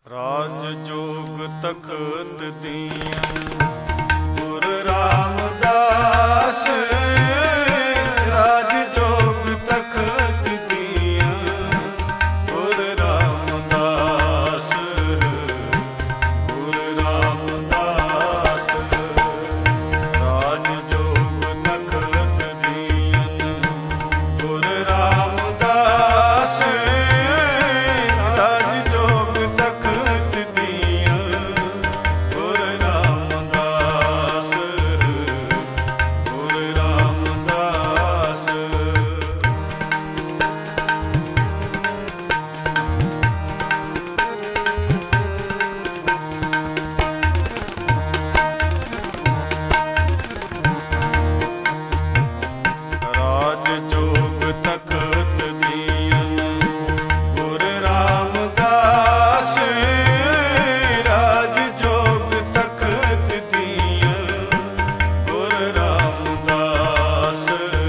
राज जोग तखत दीन गुरु रामदास। राज जोग तखत दीन गुरु रामदास। गुरु रामदास राज जोग तखत दीन गुरु रामदास। राज जोग तखत दीन गुरु रामदास। गुरु रामदास राज जोग तखत दीन गुरु रामदास। राज जोग तखत दीन गुरु रामदास।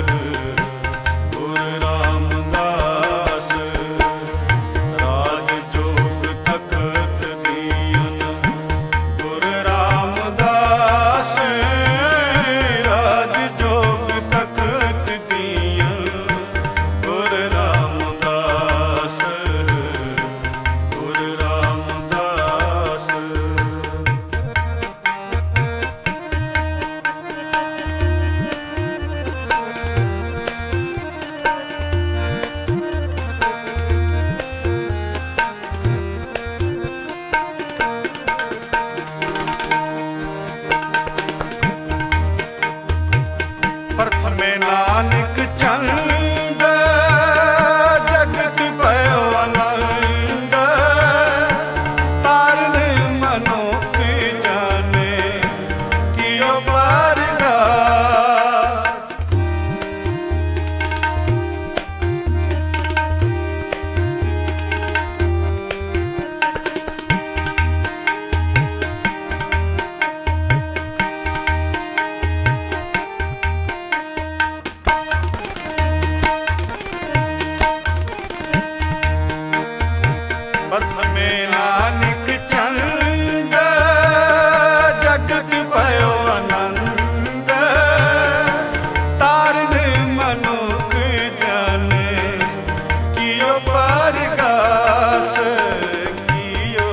गुरु रामदास राज जोग तखत दीन गुरु रामदास। राज जोग तखत दीन गुरु रामदास। गुरु रामदास प्रथमे नानक चंद जगत भयो आनंद। तारन मनुख जाने कियो परगास। प्रथमे नानक चंद जगत भयो आनंद। तारन मनुख जाने कियो परगास। कियो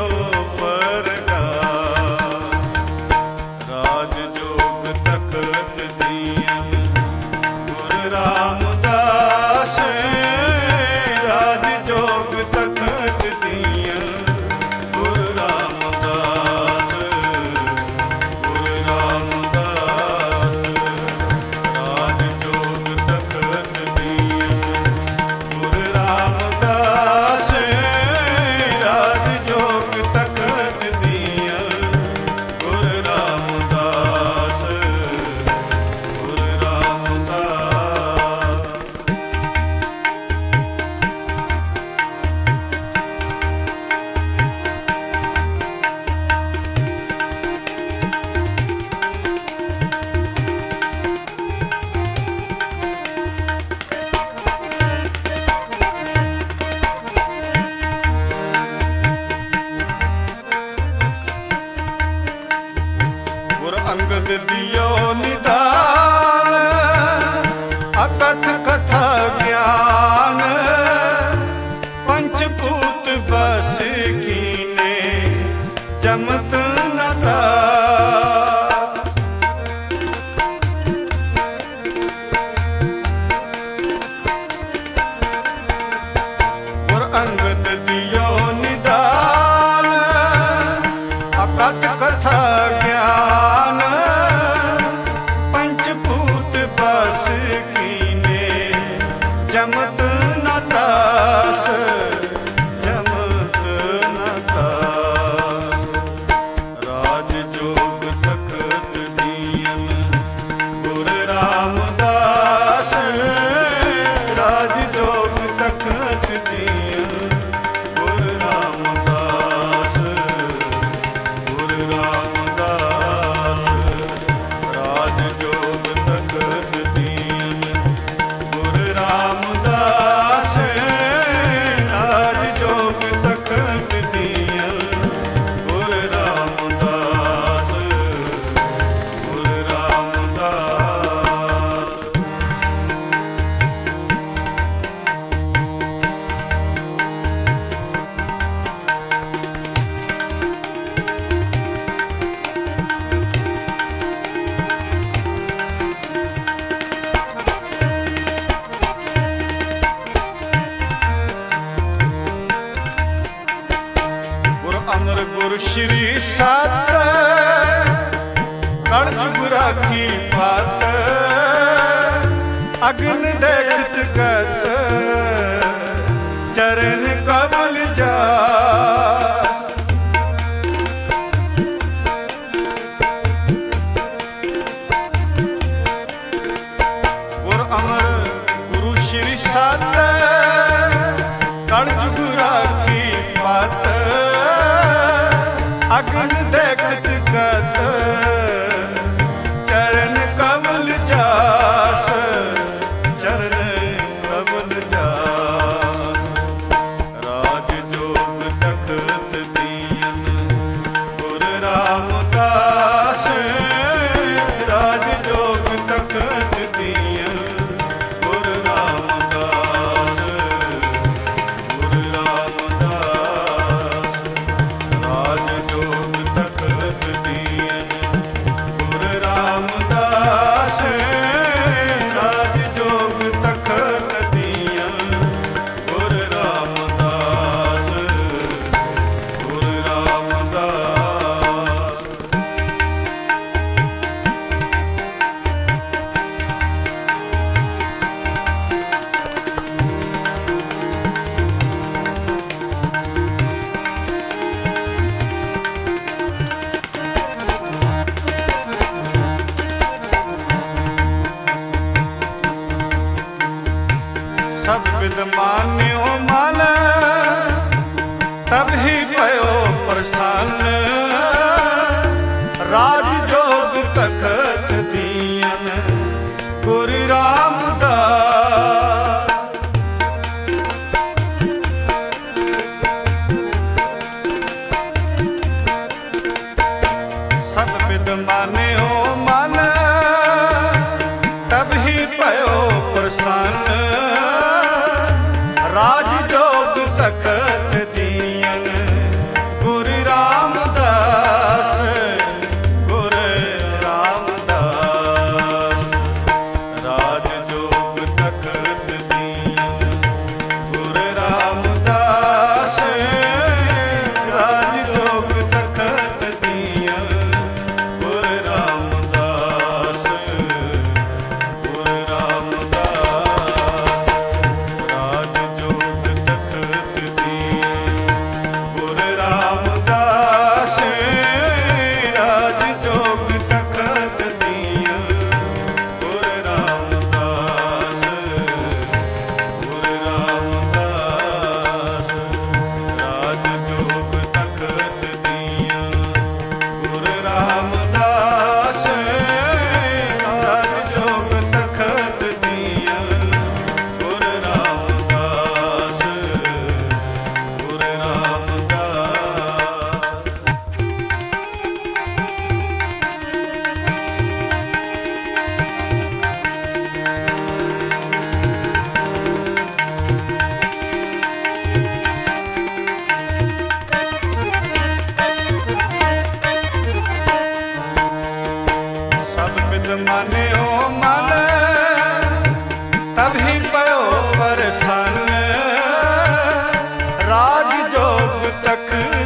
परगास राज जोग तखत दीन गुरु रामदास। राज जोग तखत दीन गुरु रामदास। गुरु रामदास राज जोग तखत दीन गुरु रामदास। राज जोग तखत दीन गुरु रामदास। गुरु रामदास गुरु अंगद दियो निदान। अकथ कथा ज्ञान पंचभूत बस कीने जमत न त्रास। गुरु अंगद दियो निदान। अकथ कथा ज्ञान पंचभूत बस कीने जमत न त्रास। जमत न त्रास राज जो अमर गुरु श्री सत कल जुग राखी पात अग्न देखत गत चरण कमल जास। गुर अमर गुरु श्री सत कल जुग राखी पात अग्न देखत गत चरण कमल जास। चरण कमल जास। राज जोग तखत दीन गुर रामदास। राज जोग तखत दीन गुर रामदास। गुर रामदास। राज जोग तखत दीन गुर रामदास। राज जोग तखत दीन गुर रामदास। गुर रामदास। सब विद मान्यो मन तब ही भयो प्रसन्न। राज जोग तखत दीन गुर रामदास। सब विद मान्यो मन तब ही भयो प्रसन्न। राज जोग तखत दीन गुर रामदास। गुर रामदास। राज जोग तखत दीन गुर रामदास। राज जोग तखत दीन गुर रामदास। गुर रामदास। राज जोग तखत दीन गुर रामदास। राज जोग तखत दीन गुर रामदास। गुर रामदास। राज जोग तखत दीन गुर रामदास। राज जोग तखत दीन गुर रामदास। गुर रामदास। सब विद मान्यो मन तब ही भयो प्रसन्न। राज जोग तखत